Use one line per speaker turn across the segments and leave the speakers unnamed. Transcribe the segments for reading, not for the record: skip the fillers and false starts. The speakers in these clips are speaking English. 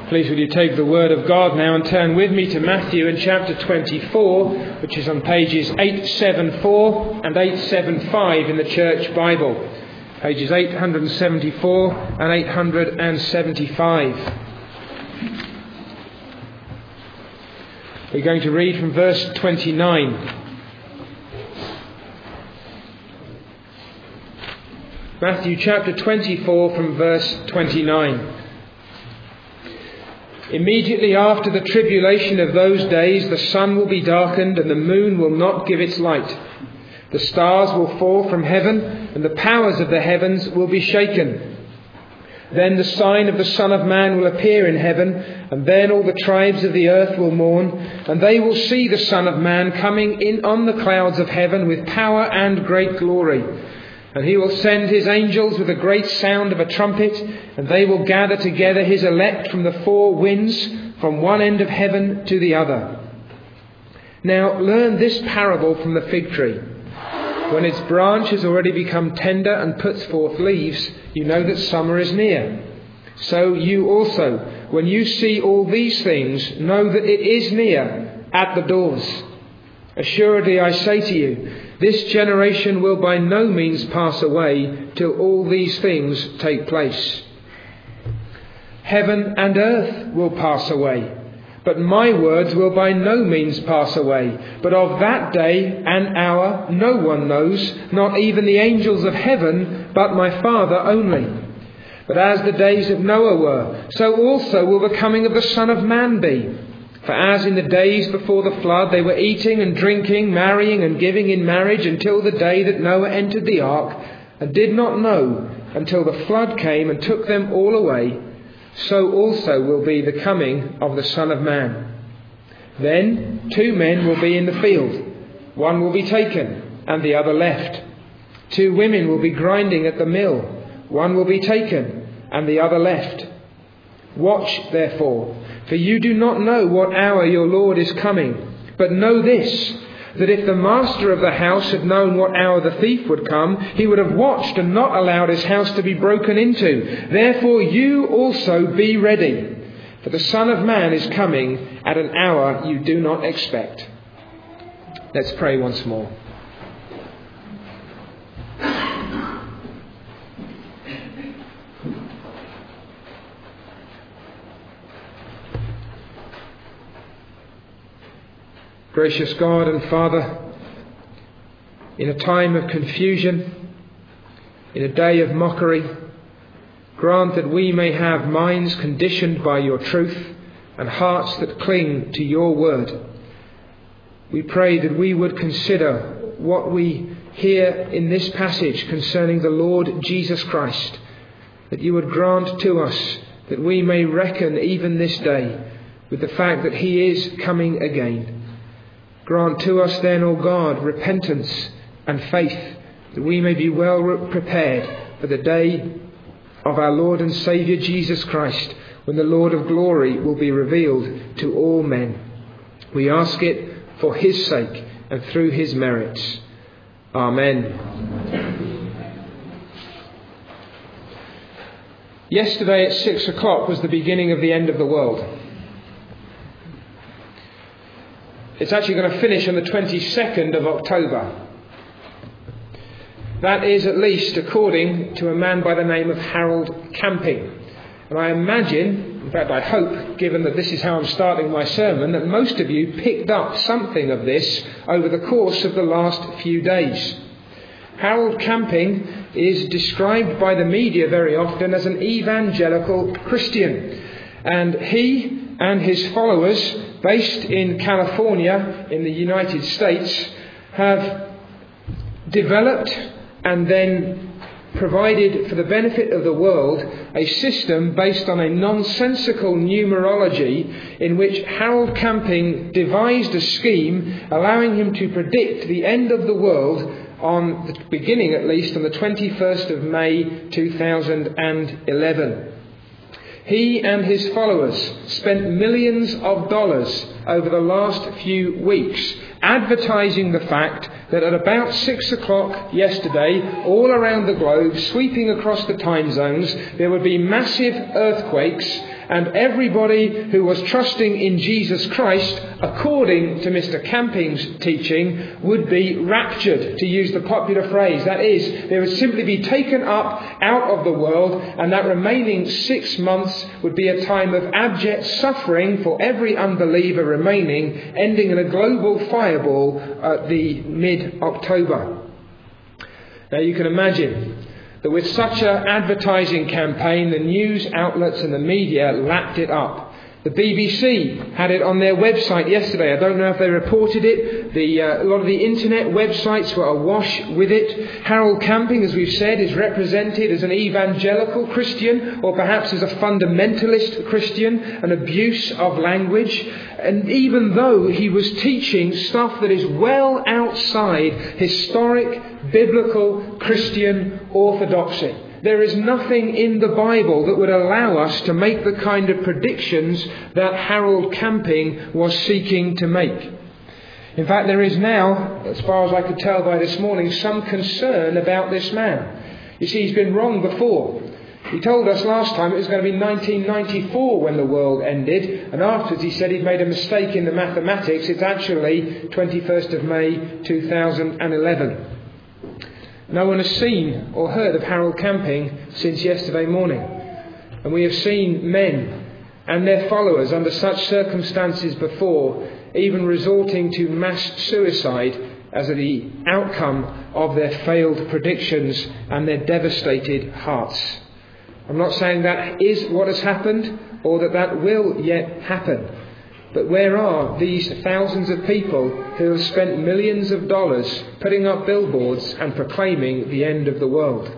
Please will you take the Word of God now and turn with me to Matthew in chapter 24, which is on pages 874 and 875 in the Church Bible. Pages 874 and 875. We're going to read from verse 29. Matthew chapter 24 from verse 29. Immediately after the tribulation of those days, the sun will be darkened and the moon will not give its light. The stars will fall from heaven and the powers of the heavens will be shaken. Then the sign of the Son of Man will appear in heaven, and then all the tribes of the earth will mourn, and they will see the Son of Man coming in on the clouds of heaven with power and great glory. And he will send his angels with a great sound of a trumpet, and they will gather together his elect from the four winds, from one end of heaven to the other. Now learn this parable from the fig tree. When its branch has already become tender and puts forth leaves, you know that summer is near. So you also, when you see all these things, know that it is near, at the doors. Assuredly I say to you, this generation will by no means pass away till all these things take place. Heaven and earth will pass away, but my words will by no means pass away. But of that day and hour no one knows, not even the angels of heaven, but my Father only. But as the days of Noah were, so also will the coming of the Son of Man be. For as in the days before the flood they were eating and drinking, marrying and giving in marriage until the day that Noah entered the ark, and did not know until the flood came and took them all away, so also will be the coming of the Son of Man. Then 2 men will be in the field. One will be taken and the other left. 2 women will be grinding at the mill. One will be taken and the other left. Watch therefore, for you do not know what hour your Lord is coming. But know this, that if the master of the house had known what hour the thief would come, he would have watched and not allowed his house to be broken into. Therefore you also be ready, for the Son of Man is coming at an hour you do not expect. Let's pray once more. Gracious God and Father, in a time of confusion, in a day of mockery, grant that we may have minds conditioned by your truth and hearts that cling to your word. We pray that we would consider what we hear in this passage concerning the Lord Jesus Christ, that you would grant to us that we may reckon even this day with the fact that he is coming again. Grant to us then, O God, repentance and faith, that we may be well prepared for the day of our Lord and Saviour Jesus Christ, when the Lord of glory will be revealed to all men. We ask it for his sake and through his merits. Amen. Yesterday at 6 o'clock was the beginning of the end of the world. It's actually going to finish on the 22nd of October. That is at least according to a man by the name of Harold Camping. And I imagine, in fact I hope, given that this is how I'm starting my sermon, that most of you picked up something of this over the course of the last few days. Harold Camping is described by the media very often as an evangelical Christian. And he and his followers, based in California in the United States, have developed and then provided for the benefit of the world a system based on a nonsensical numerology in which Harold Camping devised a scheme allowing him to predict the end of the world on the beginning, at least, on the 21st of May 2011. He and his followers spent millions of dollars over the last few weeks advertising the fact that at about 6 o'clock yesterday, all around the globe, sweeping across the time zones, there would be massive earthquakes and everybody who was trusting in Jesus Christ, according to Mr. Camping's teaching, would be raptured, to use the popular phrase. That is, they would simply be taken up out of the world, and that remaining 6 months would be a time of abject suffering for every unbeliever remaining, ending in a global fireball at the mid-October. Now you can imagine that with such an advertising campaign, the news outlets and the media lapped it up. The BBC had it on their website yesterday. I don't know if they reported it. A lot of the internet websites were awash with it. Harold Camping, as we've said, is represented as an evangelical Christian, or perhaps as a fundamentalist Christian, an abuse of language. And even though he was teaching stuff that is well outside historic, biblical Christian orthodoxy, there is nothing in the Bible that would allow us to make the kind of predictions that Harold Camping was seeking to make. In fact, there is now, as far as I could tell by this morning, some concern about this man. You see, he's been wrong before. He told us last time it was going to be 1994 when the world ended, and afterwards he said he'd made a mistake in the mathematics. It's actually 21st of May 2011. No one has seen or heard of Harold Camping since yesterday morning. And we have seen men and their followers under such circumstances before, even resorting to mass suicide as the outcome of their failed predictions and their devastated hearts. I'm not saying that is what has happened or that will yet happen. But where are these thousands of people who have spent millions of dollars putting up billboards and proclaiming the end of the world?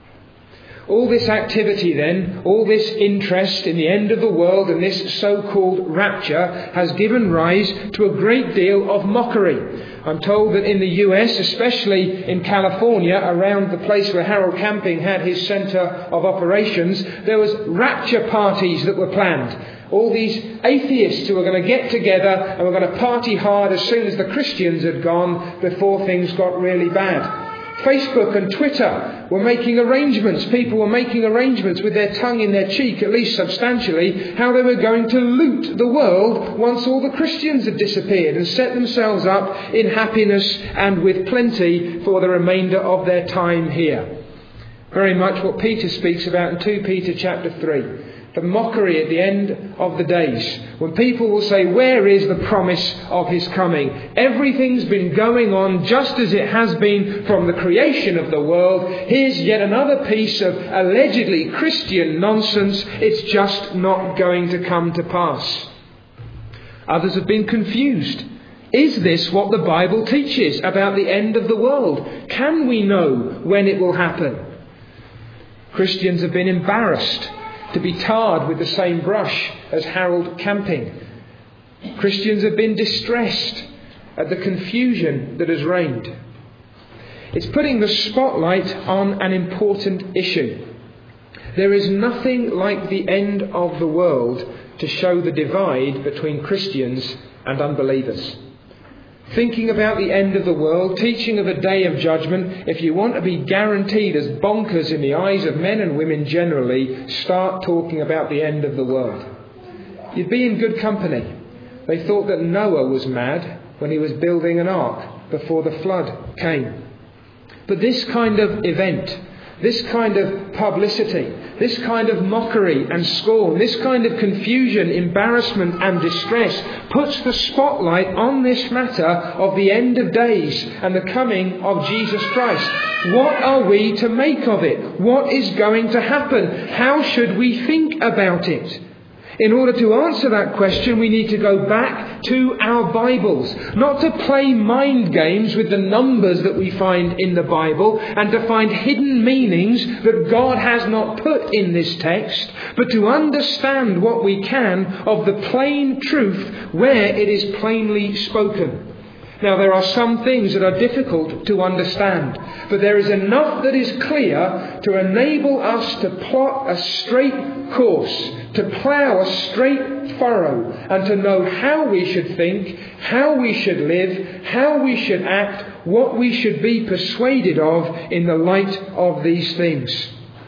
All this activity then, all this interest in the end of the world and this so-called rapture has given rise to a great deal of mockery. I'm told that in the US, especially in California, around the place where Harold Camping had his centre of operations, there was rapture parties that were planned. All these atheists who were going to get together and were going to party hard as soon as the Christians had gone before things got really bad. Facebook and Twitter were making arrangements. People were making arrangements with their tongue in their cheek, at least substantially, how they were going to loot the world once all the Christians had disappeared and set themselves up in happiness and with plenty for the remainder of their time here. Very much what Peter speaks about in 2 Peter chapter 3. The mockery at the end of the days, when people will say, where is the promise of his coming? Everything's been going on just as it has been from the creation of the world. Here's yet another piece of allegedly Christian nonsense. It's just not going to come to pass. Others have been confused. Is this what the Bible teaches about the end of the world? Can we know when it will happen? Christians have been embarrassed to be tarred with the same brush as Harold Camping. Christians have been distressed at the confusion that has reigned. It's putting the spotlight on an important issue. There is nothing like the end of the world to show the divide between Christians and unbelievers. Thinking about the end of the world, teaching of a day of judgment, if you want to be guaranteed as bonkers in the eyes of men and women generally, start talking about the end of the world. You'd be in good company. They thought that Noah was mad when he was building an ark before the flood came. But this kind of event, this kind of publicity, this kind of mockery and scorn, this kind of confusion, embarrassment and distress puts the spotlight on this matter of the end of days and the coming of Jesus Christ. What are we to make of it? What is going to happen? How should we think about it? In order to answer that question, we need to go back to our Bibles, not to play mind games with the numbers that we find in the Bible and to find hidden meanings that God has not put in this text, but to understand what we can of the plain truth where it is plainly spoken. Now, there are some things that are difficult to understand, but there is enough that is clear to enable us to plot a straight course, to plough a straight furrow, and to know how we should think, how we should live, how we should act, what we should be persuaded of in the light of these things.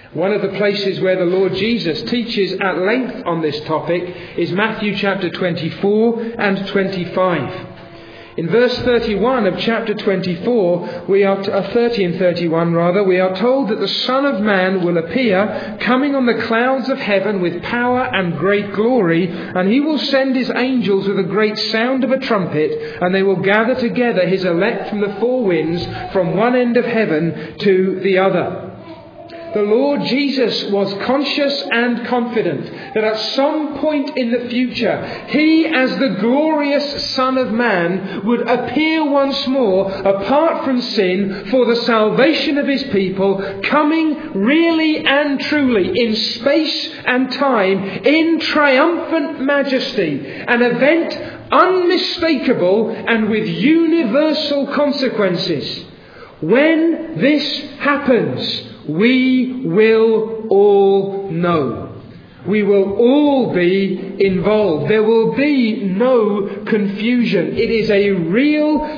One of the places where the Lord Jesus teaches at length on this topic is Matthew chapter 24 and 25. In verse 31 of chapter 24, 30 and 31 rather, we are told that the Son of Man will appear coming on the clouds of heaven with power and great glory, and he will send his angels with a great sound of a trumpet, and they will gather together his elect from the four winds, from one end of heaven to the other. The Lord Jesus was conscious and confident that at some point in the future, he, as the glorious Son of Man, would appear once more, apart from sin, for the salvation of his people, coming really and truly in space and time, in triumphant majesty, an event unmistakable and with universal consequences. When this happens, we will all know. We will all be involved. There will be no confusion. It is a real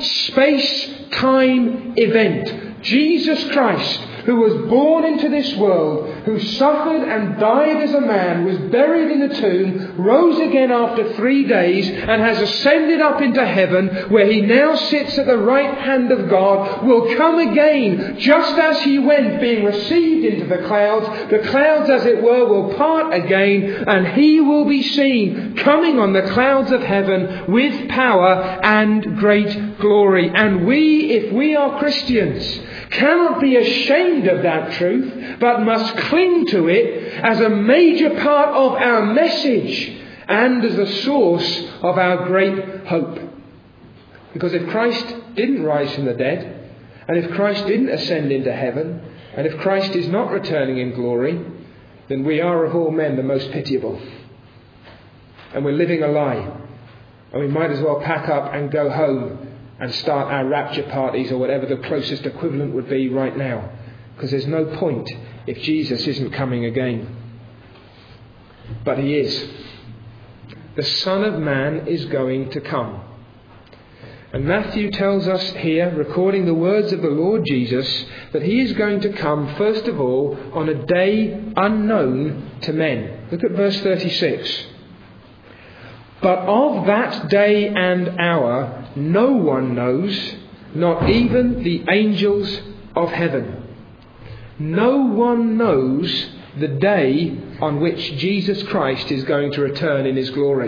space-time event. Jesus Christ, who was born into this world, who suffered and died as a man, was buried in the tomb, rose again after 3 days, and has ascended up into heaven, where he now sits at the right hand of God, will come again, just as he went, being received into the clouds. The clouds, as it were, will part again, and he will be seen coming on the clouds of heaven with power and great glory. And we, if we are Christians, cannot be ashamed of that truth, but must cling to it as a major part of our message and as the source of our great hope. Because if Christ didn't rise from the dead, and if Christ didn't ascend into heaven, and if Christ is not returning in glory, then we are of all men the most pitiable. And we're living a lie. And we might as well pack up and go home and start our rapture parties or whatever the closest equivalent would be right now. Because there's no point if Jesus isn't coming again. But he is. The Son of Man is going to come. And Matthew tells us here, recording the words of the Lord Jesus, that he is going to come, first of all, on a day unknown to men. Look at verse 36. But of that day and hour no one knows, not even the angels of heaven. No one knows the day on which Jesus Christ is going to return in his glory.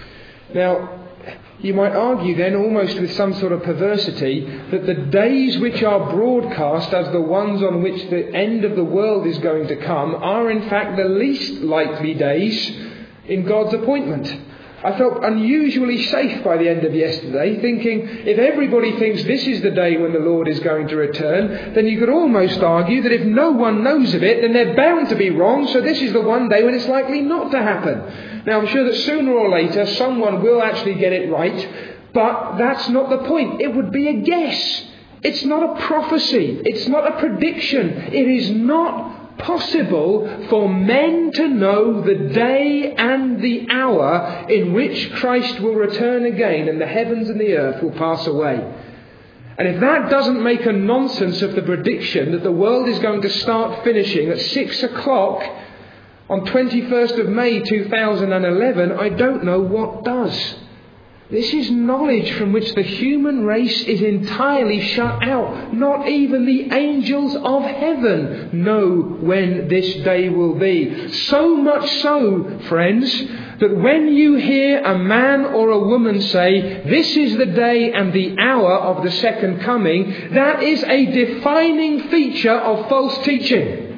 Now, you might argue then, almost with some sort of perversity, that the days which are broadcast as the ones on which the end of the world is going to come are in fact the least likely days in God's appointment. I felt unusually safe by the end of yesterday, thinking if everybody thinks this is the day when the Lord is going to return, then you could almost argue that if no one knows of it, then they're bound to be wrong, so this is the one day when it's likely not to happen. Now, I'm sure that sooner or later someone will actually get it right, but that's not the point. It would be a guess. It's not a prophecy. It's not a prediction. It is not possible for men to know the day and the hour in which Christ will return again and the heavens and the earth will pass away. And if that doesn't make a nonsense of the prediction that the world is going to start finishing at 6 o'clock on 21st of May 2011, I don't know what does. This is knowledge from which the human race is entirely shut out. Not even the angels of heaven know when this day will be. So much so, friends, that when you hear a man or a woman say, this is the day and the hour of the second coming, that is a defining feature of false teaching.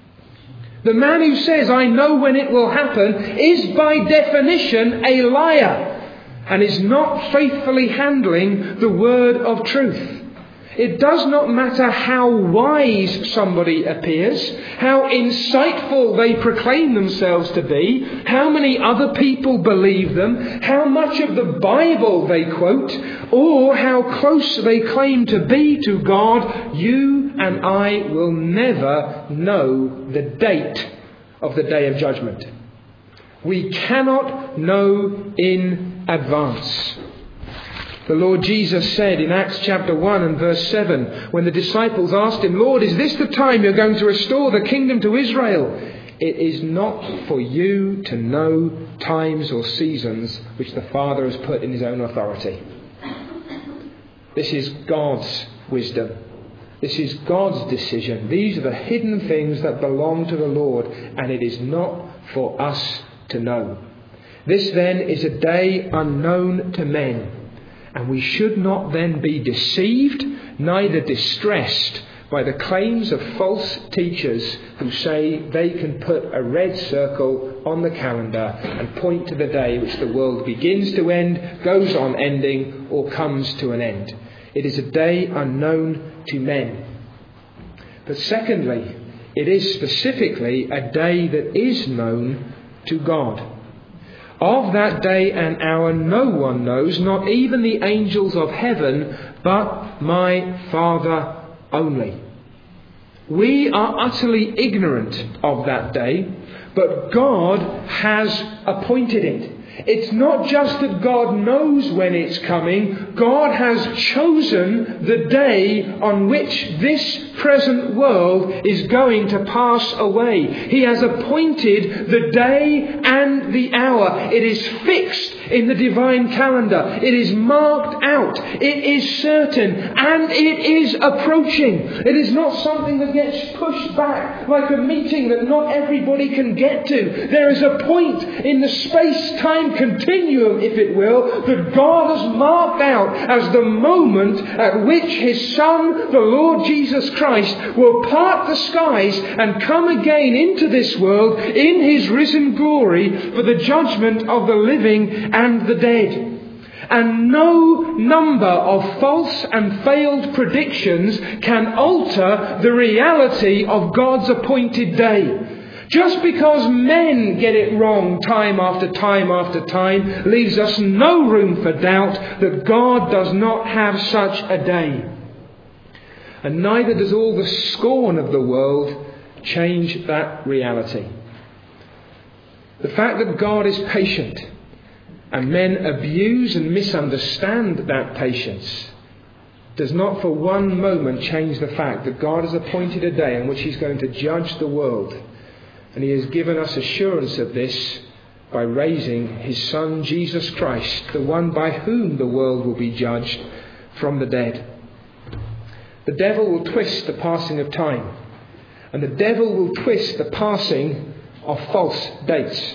The man who says, I know when it will happen, is by definition a liar, and is not faithfully handling the word of truth. It does not matter how wise somebody appears, how insightful they proclaim themselves to be, how many other people believe them, how much of the Bible they quote, or how close they claim to be to God. You and I will never know the date of the day of judgment. We cannot know in advance. The Lord Jesus said in Acts chapter 1 and verse 7, when the disciples asked him, "Lord, is this the time you're going to restore the kingdom to Israel?" "It is not for you to know times or seasons which the Father has put in his own authority." This is God's wisdom. This is God's decision. These are the hidden things that belong to the Lord, and it is not for us to know. This then is a day unknown to men, and we should not then be deceived, neither distressed by the claims of false teachers who say they can put a red circle on the calendar and point to the day which the world begins to end, goes on ending, or comes to an end. It is a day unknown to men. But secondly, it is specifically a day that is known to God. Of that day and hour no one knows, not even the angels of heaven, but my Father only. We are utterly ignorant of that day, but God has appointed it. It's not just that God knows when it's coming. God has chosen the day on which this present world is going to pass away. He has appointed the day and the hour. It is fixed in the divine calendar. It is marked out. It is certain. And it is approaching. It is not something that gets pushed back like a meeting that not everybody can get to. There is a point in the space-time continuum, if it will, that God has marked out as the moment at which his Son, the Lord Jesus Christ, will part the skies and come again into this world in his risen glory for the judgment of the living and the dead. And no number of false and failed predictions can alter the reality of God's appointed day. Just because men get it wrong time after time after time leaves us no room for doubt that God does not have such a day. And neither does all the scorn of the world change that reality. The fact that God is patient and men abuse and misunderstand that patience does not for one moment change the fact that God has appointed a day on which he's going to judge the world. And he has given us assurance of this by raising his Son, Jesus Christ, the one by whom the world will be judged, from the dead. The devil will twist the passing of time. And the devil will twist the passing of false dates.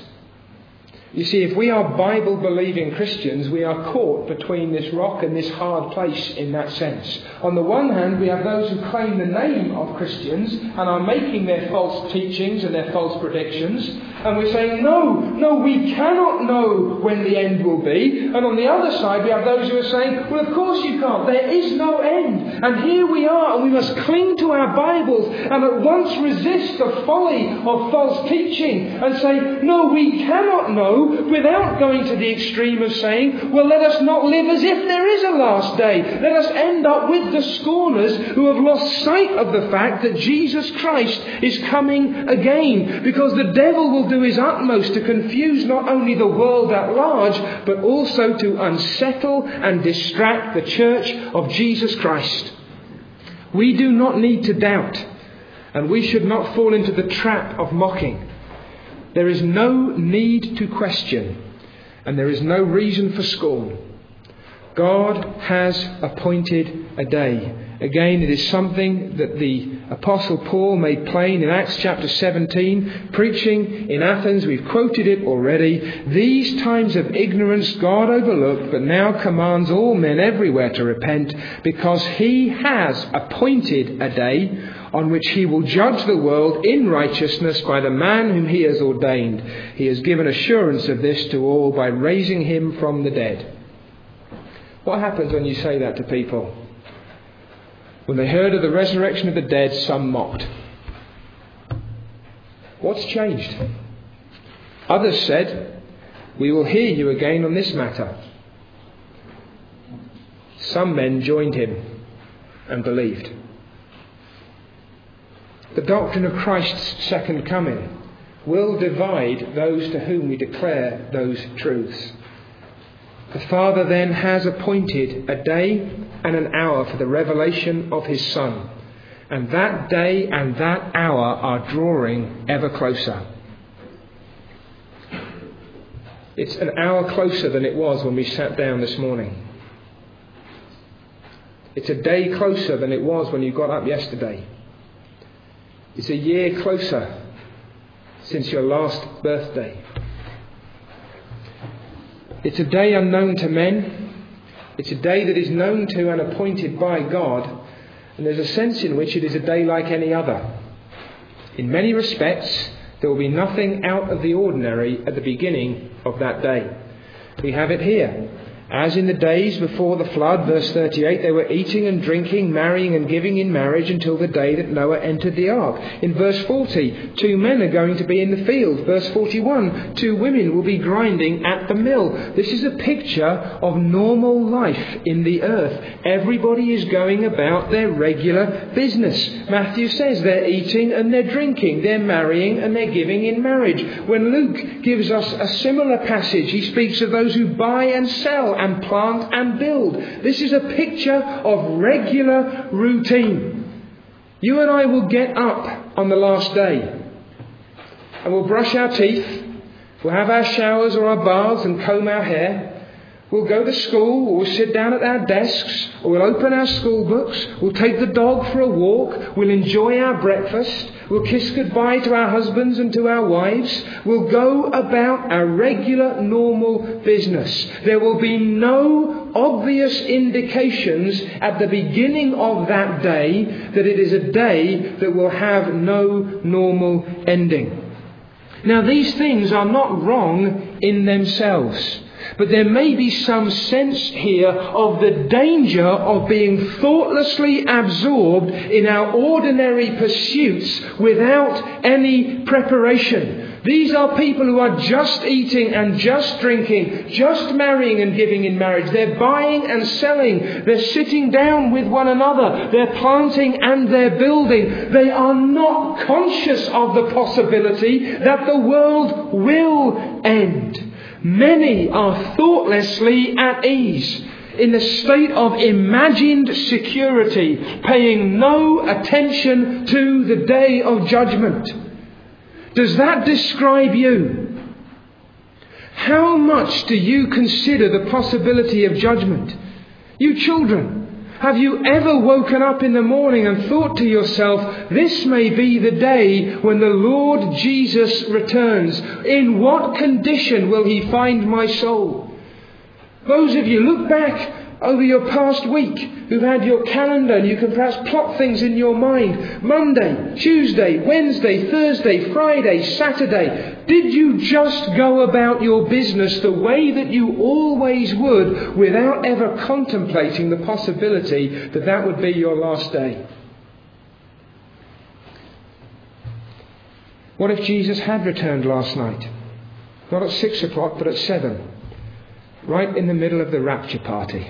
You see, if we are Bible-believing Christians, we are caught between this rock and this hard place in that sense. On the one hand, we have those who claim the name of Christians and are making their false teachings and their false predictions. And we're saying, no, we cannot know when the end will be. And on the other side, we have those who are saying, well, of course you can't. There is no end. And here we are, and we must cling to our Bibles and at once resist the folly of false teaching and say, no, we cannot know, without going to the extreme of saying, well, let us not live as if there is a last day. Let us end up with the scorners who have lost sight of the fact that Jesus Christ is coming again, because the devil will do his utmost to confuse not only the world at large, but also to unsettle and distract the church of Jesus Christ. We do not need to doubt, and we should not fall into the trap of mocking. There is no need to question, and there is no reason for scorn. God has appointed a day. Again, it is something that the Apostle Paul made plain in Acts chapter 17, preaching in Athens. We've quoted it already. These times of ignorance God overlooked, but now commands all men everywhere to repent, because he has appointed a day on which he will judge the world in righteousness by the man whom he has ordained. He has given assurance of this to all by raising him from the dead. What happens when you say that to people? When they heard of the resurrection of the dead, some mocked. What's changed? Others said, we will hear you again on this matter. Some men joined him and believed. The doctrine of Christ's second coming will divide those to whom we declare those truths. The Father then has appointed a day and an hour for the revelation of his Son. And that day and that hour are drawing ever closer. It's an hour closer than it was when we sat down this morning. It's a day closer than it was when you got up yesterday. It's a year closer since your last birthday. It's a day unknown to men. It's a day that is known to and appointed by God. And there's a sense in which it is a day like any other. In many respects, there will be nothing out of the ordinary at the beginning of that day. We have it here. As in the days before the flood, verse 38, they were eating and drinking, marrying and giving in marriage until the day that Noah entered the ark. In verse 40, 2 men are going to be in the field. Verse 41, 2 women will be grinding at the mill. This is a picture of normal life in the earth. Everybody is going about their regular business. Matthew says they're eating and they're drinking, they're marrying and they're giving in marriage. When Luke gives us a similar passage, he speaks of those who buy and sell and plant and build. This is a picture of regular routine. You and I will get up on the last day and we'll brush our teeth, we'll have our showers or our baths and comb our hair. We'll go to school, or we'll sit down at our desks, or we'll open our school books, we'll take the dog for a walk, we'll enjoy our breakfast, we'll kiss goodbye to our husbands and to our wives, we'll go about our regular, normal business. There will be no obvious indications at the beginning of that day that it is a day that will have no normal ending. Now, these things are not wrong in themselves. But there may be some sense here of the danger of being thoughtlessly absorbed in our ordinary pursuits without any preparation. These are people who are just eating and just drinking, just marrying and giving in marriage. They're buying and selling. They're sitting down with one another. They're planting and they're building. They are not conscious of the possibility that the world will end. Many are thoughtlessly at ease, in a state of imagined security, paying no attention to the day of judgment. Does that describe you? How much do you consider the possibility of judgment? You children, have you ever woken up in the morning and thought to yourself, this may be the day when the Lord Jesus returns. In what condition will he find my soul? Those of you, look back over your past week who've had your calendar and you can perhaps plot things in your mind. Monday, Tuesday, Wednesday, Thursday, Friday, Saturday. Did you just go about your business the way that you always would without ever contemplating the possibility that that would be your last day? What if Jesus had returned last night? Not at 6 o'clock, but at 7. Right in the middle of the rapture party.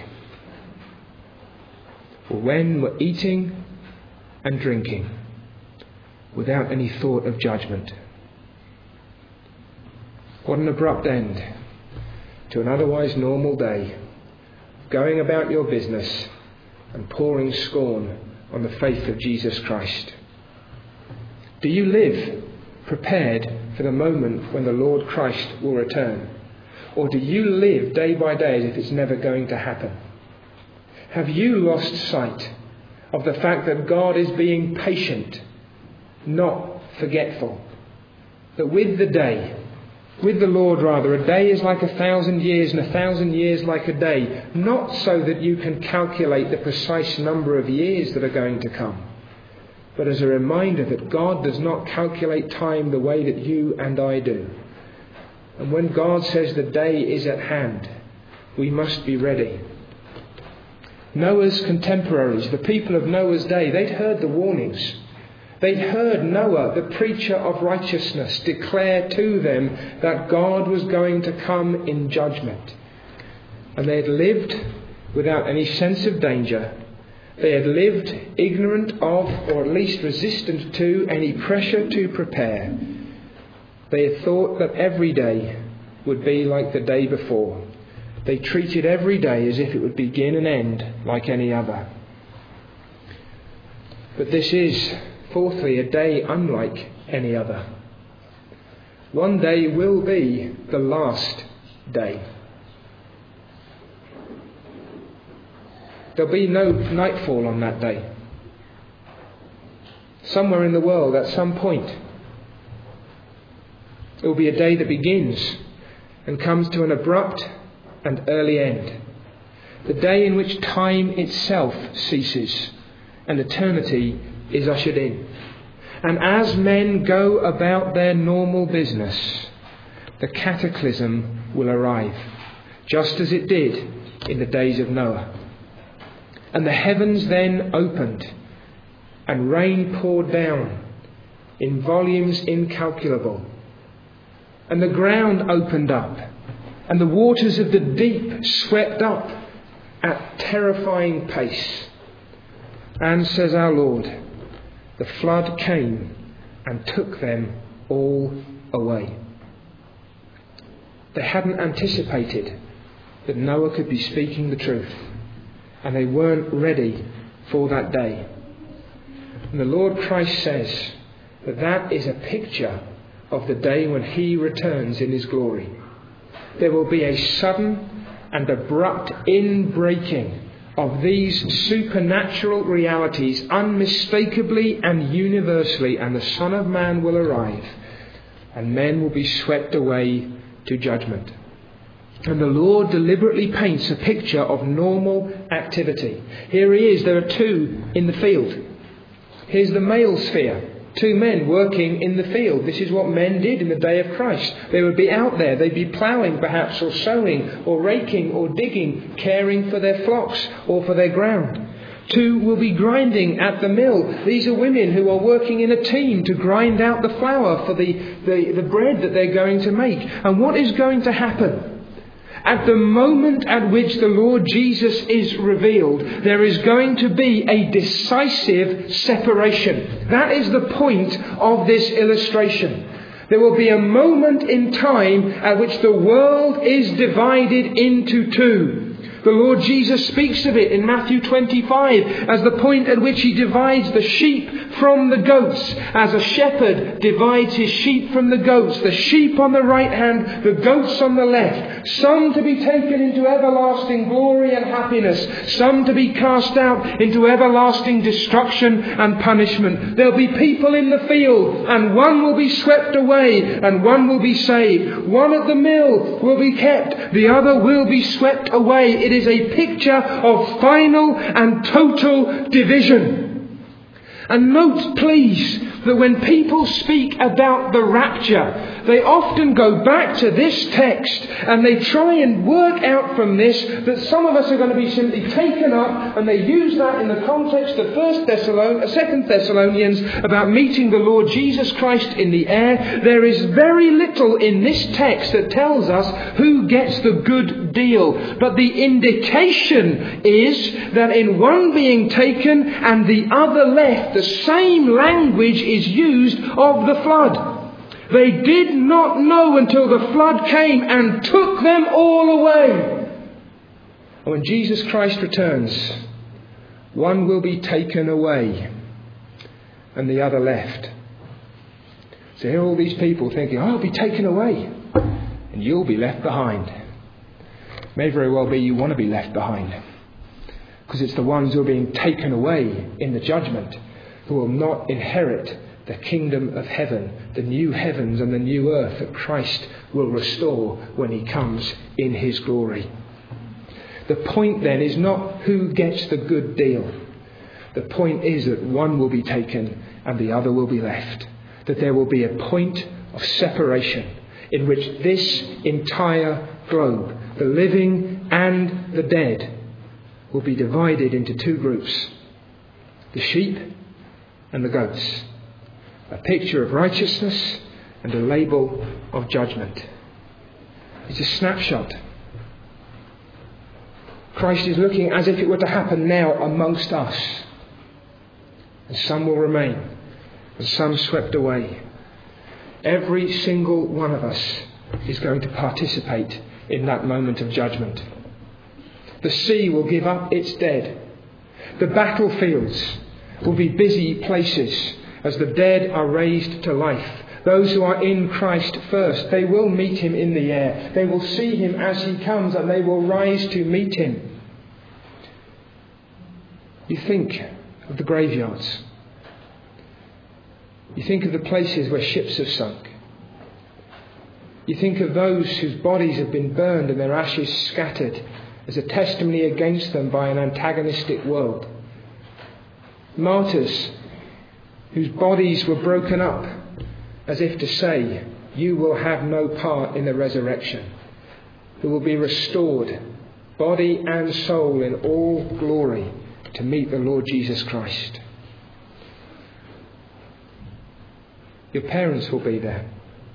When we're eating and drinking without any thought of judgment. What an abrupt end to an otherwise normal day, going about your business and pouring scorn on the faith of Jesus Christ. Do you live prepared for the moment when the Lord Christ will return? Or do you live day by day as if it's never going to happen? Have you lost sight of the fact that God is being patient, not forgetful? That with the day, with the Lord rather, a day is like 1,000 years and 1,000 years like a day. Not so that you can calculate the precise number of years that are going to come, but as a reminder that God does not calculate time the way that you and I do. And when God says the day is at hand, we must be ready. Noah's contemporaries, the people of Noah's day, they'd heard the warnings. They'd heard Noah, the preacher of righteousness, declare to them that God was going to come in judgment. And they had lived without any sense of danger. They had lived ignorant of, or at least resistant to, any pressure to prepare. They had thought that every day would be like the day before. They treated every day as if it would begin and end like any other. But this is, fourthly, a day unlike any other. One day will be the last day. There'll be no nightfall on that day. Somewhere in the world, at some point, it will be a day that begins and comes to an abrupt and early end. The day in which time itself ceases and eternity is ushered in. And as men go about their normal business, the cataclysm will arrive, just as it did in the days of Noah. And the heavens then opened, and rain poured down in volumes incalculable. And the ground opened up, and the waters of the deep swept up at terrifying pace. And, says our Lord, the flood came and took them all away. They hadn't anticipated that Noah could be speaking the truth, and they weren't ready for that day. And the Lord Christ says that that is a picture of the day when He returns in His glory. There will be a sudden and abrupt inbreaking of these supernatural realities unmistakably and universally, and the Son of Man will arrive, and men will be swept away to judgment. And the Lord deliberately paints a picture of normal activity. Here He is, there are two in the field. Here's the male sphere. Two men working in the field. This is what men did in the day of Christ. They would be out there. They'd be ploughing perhaps, or sowing, or raking, or digging, caring for their flocks or for their ground. Two will be grinding at the mill. These are women who are working in a team to grind out the flour for the bread that they're going to make. And what is going to happen? At the moment at which the Lord Jesus is revealed, there is going to be a decisive separation. That is the point of this illustration. There will be a moment in time at which the world is divided into two. The Lord Jesus speaks of it in Matthew 25 as the point at which He divides the sheep from the goats, as a shepherd divides his sheep from the goats, the sheep on the right hand, the goats on the left, some to be taken into everlasting glory and happiness, some to be cast out into everlasting destruction and punishment. There'll be people in the field, and one will be swept away and one will be saved. One at the mill will be kept, the other will be swept away. It is a picture of final and total division. And note, please, that when people speak about the rapture, they often go back to this text and they try and work out from this that some of us are going to be simply taken up, and they use that in the context of 2 Thessalonians about meeting the Lord Jesus Christ in the air. There is very little in this text that tells us who gets the good deal. But the indication is that in one being taken and the other left, the same language is used of the flood. They did not know until the flood came and took them all away. And when Jesus Christ returns, one will be taken away and the other left. So here are all these people thinking, I'll be taken away and you'll be left behind. May very well be you want to be left behind, because it's the ones who are being taken away in the judgment who will not inherit the kingdom of heaven, the new heavens and the new earth that Christ will restore when He comes in His glory. The point then is not who gets the good deal. The point is that one will be taken and the other will be left. That there will be a point of separation in which this entire globe, the living and the dead, will be divided into two groups: the sheep and the goats. A picture of righteousness and a label of judgment. It's a snapshot. Christ is looking as if it were to happen now amongst us. And some will remain, and some swept away. Every single one of us is going to participate in that moment of judgment. The sea will give up its dead. The battlefields will be busy places as the dead are raised to life. Those who are in Christ first, they will meet him in the air. They will see him as he comes and they will rise to meet him. You think of the graveyards. You think of the places where ships have sunk. You think of those whose bodies have been burned and their ashes scattered as a testimony against them by an antagonistic world. Martyrs whose bodies were broken up as if to say, you will have no part in the resurrection, who will be restored, body and soul, in all glory to meet the Lord Jesus Christ. Your parents will be there.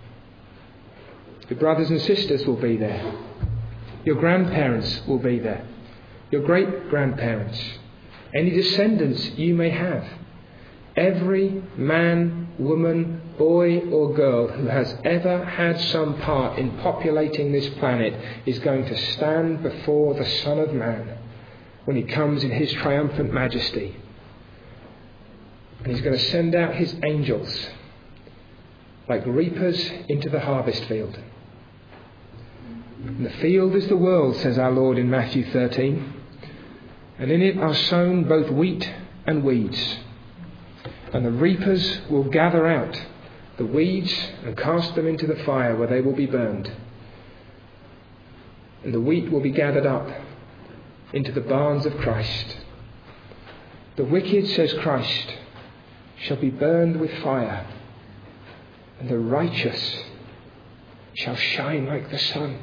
Your brothers and sisters will be there. Your grandparents will be there. Your great-grandparents. Any descendants you may have. Every man, woman, boy or girl who has ever had some part in populating this planet is going to stand before the Son of Man when he comes in his triumphant majesty. And he's going to send out his angels like reapers into the harvest field. And the field is the world, says our Lord in Matthew 13, and in it are sown both wheat and weeds. And the reapers will gather out the weeds and cast them into the fire where they will be burned. And the wheat will be gathered up into the barns of Christ. The wicked, says Christ, shall be burned with fire, and the righteous shall shine like the sun.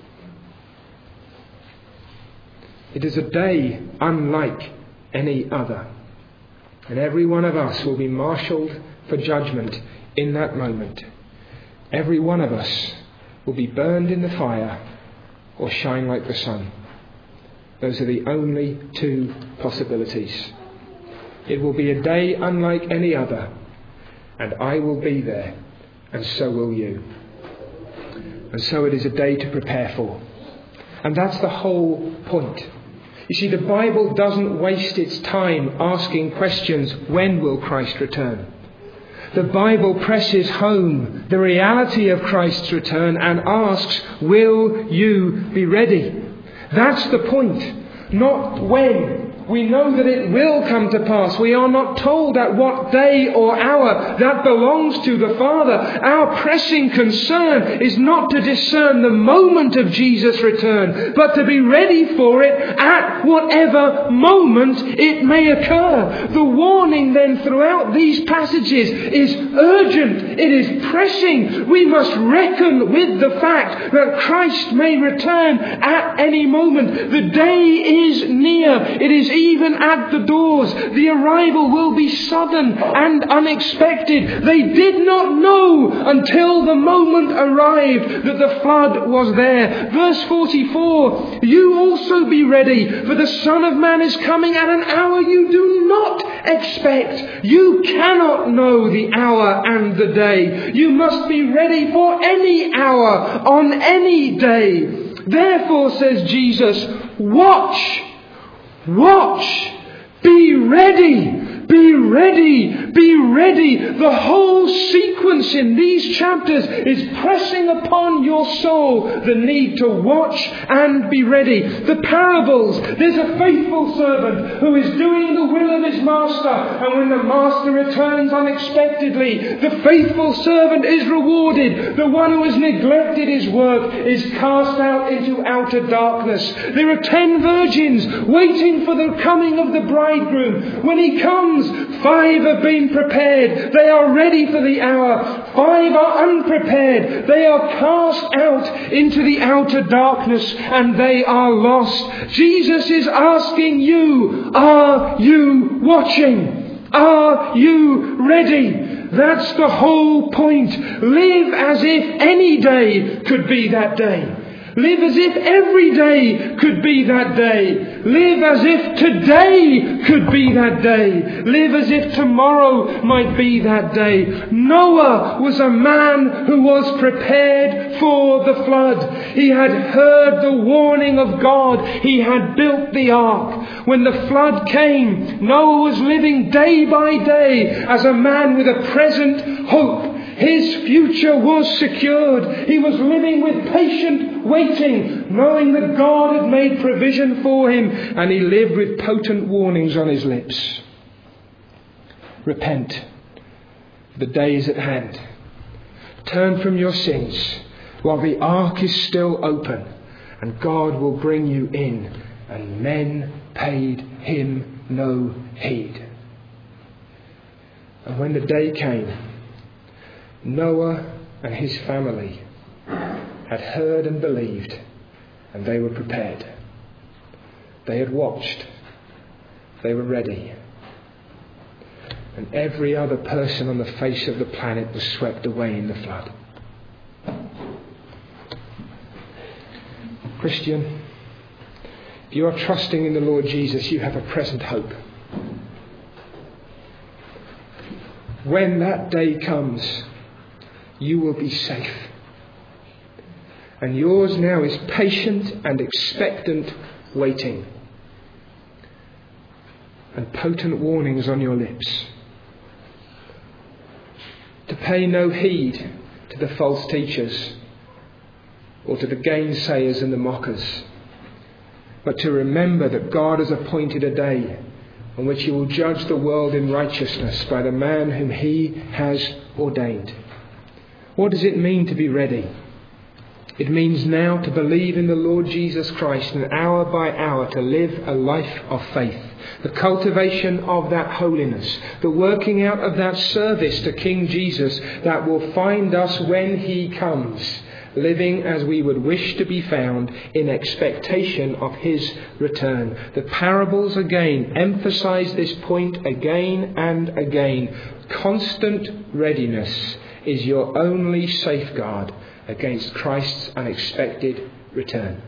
It is a day unlike any other. And every one of us will be marshalled for judgment in that moment. Every one of us will be burned in the fire or shine like the sun. Those are the only two possibilities. It will be a day unlike any other, and I will be there, and so will you. And so it is a day to prepare for. And that's the whole point. You see, the Bible doesn't waste its time asking questions, when will Christ return? The Bible presses home the reality of Christ's return and asks, will you be ready? That's the point, not when. We know that it will come to pass. We are not told at what day or hour. That belongs to the Father. Our pressing concern is not to discern the moment of Jesus' return, but to be ready for it at whatever moment it may occur. The warning then throughout these passages is urgent. It is pressing. We must reckon with the fact that Christ may return at any moment. The day is near. It is even at the doors. The arrival will be sudden and unexpected. They did not know until the moment arrived that the flood was there. Verse 44, you also be ready, for the Son of Man is coming at an hour you do not expect. You cannot know the hour and the day. You must be ready for any hour on any day. Therefore, says Jesus, watch, be ready. Be ready, be ready. The whole sequence in these chapters is pressing upon your soul the need to watch and be ready. The parables, there's a faithful servant who is doing the will of his master, and when the master returns unexpectedly, the faithful servant is rewarded. The one who has neglected his work is cast out into outer darkness. There are 10 virgins waiting for the coming of the bridegroom. When he comes, 5 have been prepared. They are ready for the hour. 5 are unprepared. They are cast out into the outer darkness and they are lost. Jesus is asking you, are you watching? Are you ready? That's the whole point. Live as if any day could be that day. Live as if every day could be that day. Live as if today could be that day. Live as if tomorrow might be that day. Noah was a man who was prepared for the flood. He had heard the warning of God. He had built the ark. When the flood came, Noah was living day by day as a man with a present hope. His future was secured. He was living with patient waiting, knowing that God had made provision for him, and he lived with potent warnings on his lips. Repent. The day is at hand. Turn from your sins while the ark is still open, and God will bring you in. And men paid him no heed. And when the day came, Noah and his family had heard and believed, and they were prepared. They had watched. They were ready. And every other person on the face of the planet was swept away in the flood. Christian, if you are trusting in the Lord Jesus, you have a present hope. When that day comes, you will be safe. And yours now is patient and expectant waiting. And potent warnings on your lips. To pay no heed to the false teachers or to the gainsayers and the mockers, but to remember that God has appointed a day on which he will judge the world in righteousness by the man whom he has ordained. What does it mean to be ready? It means now to believe in the Lord Jesus Christ and hour by hour to live a life of faith. The cultivation of that holiness, the working out of that service to King Jesus that will find us when he comes, living as we would wish to be found in expectation of his return. The parables again emphasize this point again and again. Constant readiness is your only safeguard against Christ's unexpected return.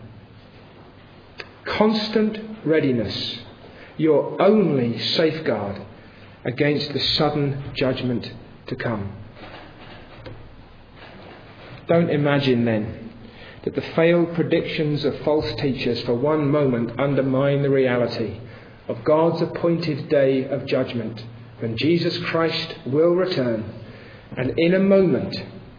Constant readiness, your only safeguard against the sudden judgment to come. Don't imagine then that the failed predictions of false teachers for one moment undermine the reality of God's appointed day of judgment when Jesus Christ will return. And in a moment,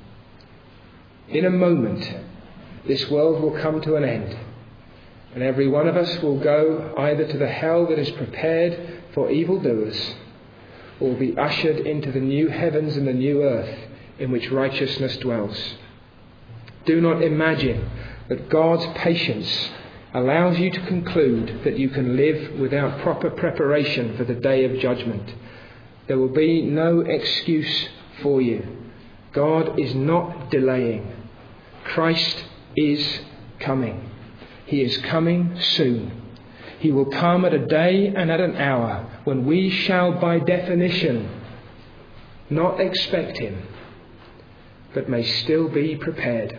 this world will come to an end. And every one of us will go either to the hell that is prepared for evildoers, or will be ushered into the new heavens and the new earth in which righteousness dwells. Do not imagine that God's patience allows you to conclude that you can live without proper preparation for the day of judgment. There will be no excuse for you. God is not delaying. Christ is coming. He is coming soon. He will come at a day and at an hour when we shall by definition not expect him, but may still be prepared.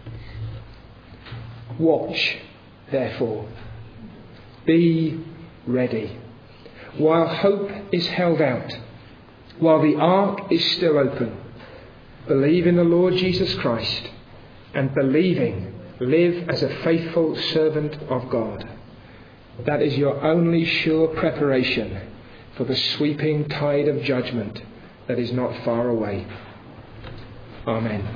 Watch, therefore. Be ready. While hope is held out, while the ark is still open, believe in the Lord Jesus Christ, and believing, live as a faithful servant of God. That is your only sure preparation for the sweeping tide of judgment that is not far away. Amen.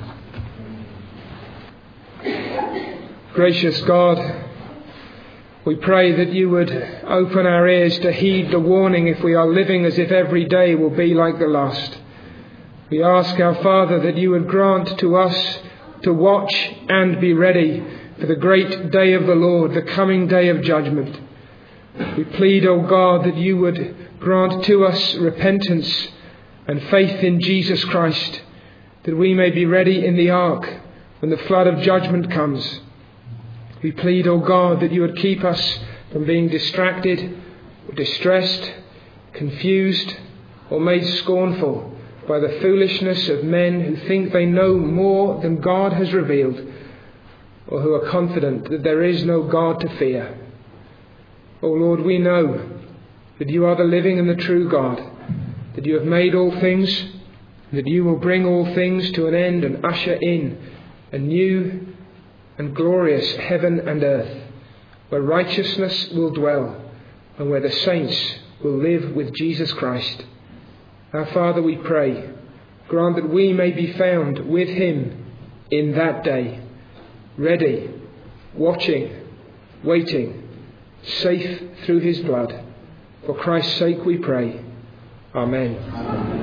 Gracious God, we pray that you would open our ears to heed the warning if we are living as if every day will be like the last. We ask our Father that you would grant to us to watch and be ready for the great day of the Lord, the coming day of judgment. We plead, O God, that you would grant to us repentance and faith in Jesus Christ, that we may be ready in the ark when the flood of judgment comes. We plead, O God, that you would keep us from being distracted, or distressed, confused, or made scornful by the foolishness of men who think they know more than God has revealed. or who are confident that there is no God to fear. O Lord, we know that you are the living and the true God, that you have made all things, that you will bring all things to an end and usher in a new and glorious heaven and earth, where righteousness will dwell and where the saints will live with Jesus Christ. Our Father, we pray, grant that we may be found with him in that day, ready, watching, waiting, safe through his blood. For Christ's sake we pray. Amen.